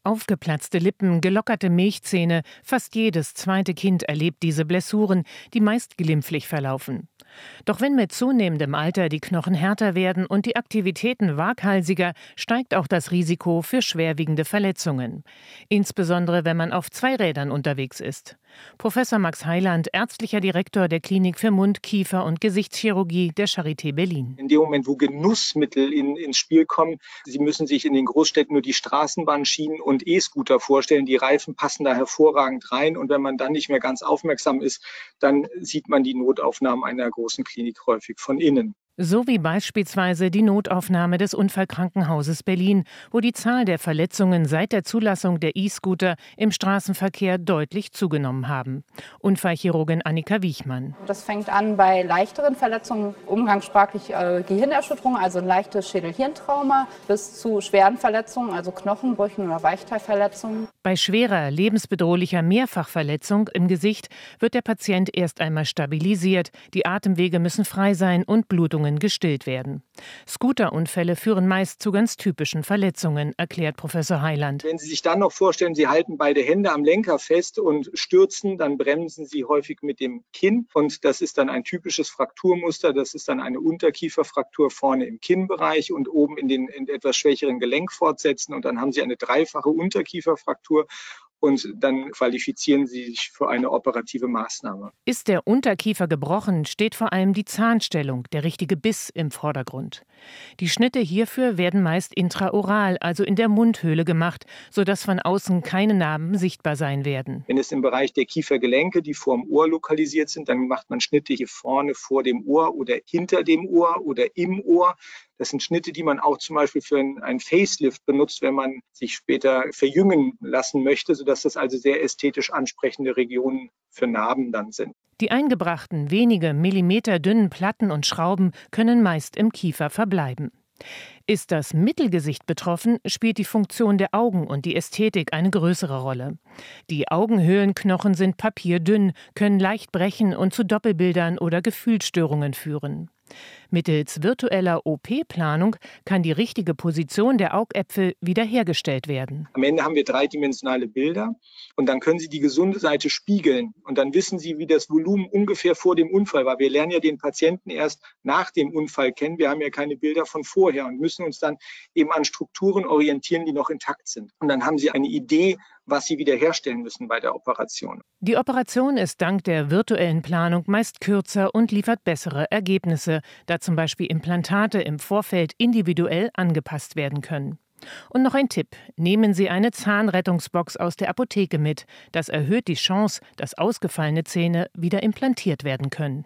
Aufgeplatzte Lippen, gelockerte Milchzähne, fast jedes zweite Kind erlebt diese Blessuren, die meist glimpflich verlaufen. Doch wenn mit zunehmendem Alter die Knochen härter werden und die Aktivitäten waghalsiger, steigt auch das Risiko für schwerwiegende Verletzungen. Insbesondere wenn man auf Zweirädern unterwegs ist. Professor Max Heiland, ärztlicher Direktor der Klinik für Mund-, Kiefer- und Gesichtschirurgie der Charité Berlin. In dem Moment, wo Genussmittel ins Spiel kommen, Sie müssen sich in den Großstädten nur die Straßenbahnschienen und E-Scooter vorstellen. Die Reifen passen da hervorragend rein. Und wenn man dann nicht mehr ganz aufmerksam ist, dann sieht man die Notaufnahmen einer großen Klinik häufig von innen. So wie beispielsweise die Notaufnahme des Unfallkrankenhauses Berlin, wo die Zahl der Verletzungen seit der Zulassung der E-Scooter im Straßenverkehr deutlich zugenommen haben. Unfallchirurgin Annika Wiechmann. Das fängt an bei leichteren Verletzungen, umgangssprachlich Gehirnerschütterung, also ein leichtes Schädel-Hirntrauma, bis zu schweren Verletzungen, also Knochenbrüchen oder Weichteilverletzungen. Bei schwerer, lebensbedrohlicher Mehrfachverletzung im Gesicht wird der Patient erst einmal stabilisiert, die Atemwege müssen frei sein und Blutungen gestillt werden. Scooterunfälle führen meist zu ganz typischen Verletzungen, erklärt Professor Heiland. Wenn Sie sich dann noch vorstellen, Sie halten beide Hände am Lenker fest und stürzen, dann bremsen Sie häufig mit dem Kinn. Und das ist dann ein typisches Frakturmuster. Das ist dann eine Unterkieferfraktur vorne im Kinnbereich und oben in etwas schwächeren Gelenkfortsätzen. Und dann haben Sie eine dreifache Unterkieferfraktur. Und dann qualifizieren Sie sich für eine operative Maßnahme. Ist der Unterkiefer gebrochen, steht vor allem die Zahnstellung, der richtige Biss im Vordergrund. Die Schnitte hierfür werden meist intraoral, also in der Mundhöhle gemacht, sodass von außen keine Narben sichtbar sein werden. Wenn es im Bereich der Kiefergelenke, die vor dem Ohr lokalisiert sind, dann macht man Schnitte hier vorne vor dem Ohr oder hinter dem Ohr oder im Ohr. Das sind Schnitte, die man auch zum Beispiel für einen Facelift benutzt, wenn man sich später verjüngen lassen möchte, sodass das also sehr ästhetisch ansprechende Regionen für Narben dann sind. Die eingebrachten, wenige Millimeter dünnen Platten und Schrauben können meist im Kiefer verbleiben. Ist das Mittelgesicht betroffen, spielt die Funktion der Augen und die Ästhetik eine größere Rolle. Die Augenhöhlenknochen sind papierdünn, können leicht brechen und zu Doppelbildern oder Gefühlsstörungen führen. Mittels virtueller OP-Planung kann die richtige Position der Augäpfel wiederhergestellt werden. Am Ende haben wir dreidimensionale Bilder und dann können Sie die gesunde Seite spiegeln und dann wissen Sie, wie das Volumen ungefähr vor dem Unfall war. Wir lernen ja den Patienten erst nach dem Unfall kennen. Wir haben ja keine Bilder von vorher und müssen uns dann eben an Strukturen orientieren, die noch intakt sind. Und dann haben Sie eine Idee, was Sie wiederherstellen müssen bei der Operation. Die Operation ist dank der virtuellen Planung meist kürzer und liefert bessere Ergebnisse, da zum Beispiel Implantate im Vorfeld individuell angepasst werden können. Und noch ein Tipp: Nehmen Sie eine Zahnrettungsbox aus der Apotheke mit. Das erhöht die Chance, dass ausgefallene Zähne wieder implantiert werden können.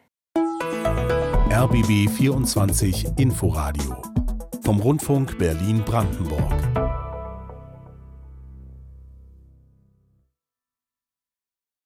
RBB 24 Inforadio vom Rundfunk Berlin-Brandenburg.